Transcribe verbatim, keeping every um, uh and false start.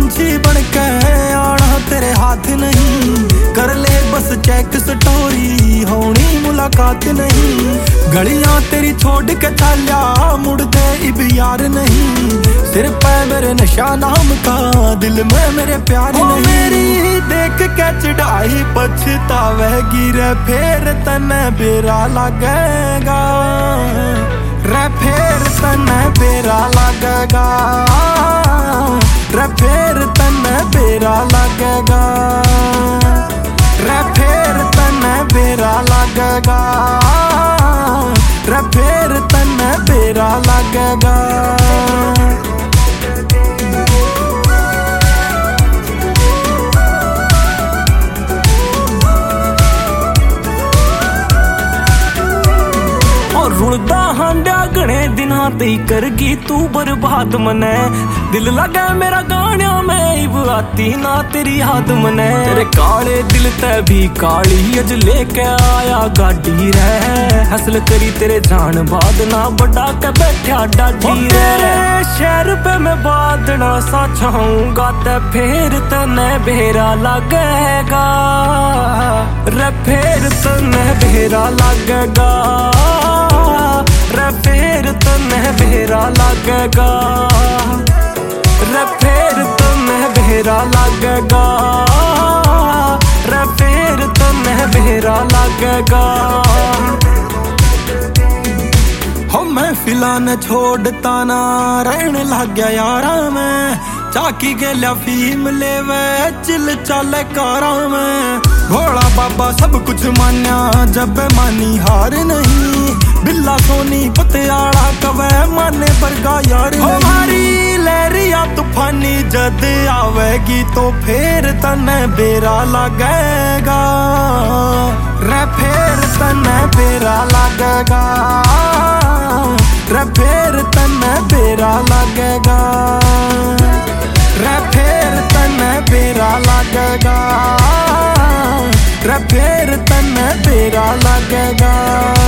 पंछी बनके आना तेरे हाथ नहीं, कर ले बस चेक स्टोरी होनी मुलाकात नहीं। गलियां तेरी छोड़ के चाल्या मुड़दे इब यार नहीं, सिर पे मेरे नशा नाम का दिल में मेरे प्यार नहीं। मेरी देख के चढ़ाई पछतावेगी रे फेर तने बेरा लगेगा, रे फेर तने बेरा लगेगा, रे फेर तने बेरा लगेगा, रे फेर तने बेरा लगेगा, रे फेर तने बेरा लगेगा। रुड़दा हांडा घने दिना ते करगी तू बर्बाद मने, दिल लगे मेरा गाणिया में इब आती ना तेरी याद मने। तेरे काले दिल ते भी काली अज लेके आया गाड़ी रे, हसल करी तेरे जान बाद ना बड़ा के बैठा डाडी रे। शहर पे मैं बादना सा छाऊंगा ते फेर तने बेरा लगेगा, रे फेर तने बेरा लगेगा, रे फेर तने बेरा लगेगा, रे फेर तने बेरा लगेगा, रे फेर तने बेरा लगेगा। हो मैं फिलहाल छोड़ता ना रहन लग गया यारा में, चाकी के लिया फीम लेवे चिल चाले कारा में। भोला बाबा सब कुछ मान्या जब मानी हार नहीं, बिल्ला सोनी पतियाला कवे माने बरगा यार नहीं। हमारी लहरिया तूफानी जद आवेगी तो फेर तने बेरा लगेगा, रे फेर तने बेरा लगेगा, रे फेर तने बेरा लगेगा, रे फेर तने बेरा लगेगा, रे फेर तने बेरा लगेगा।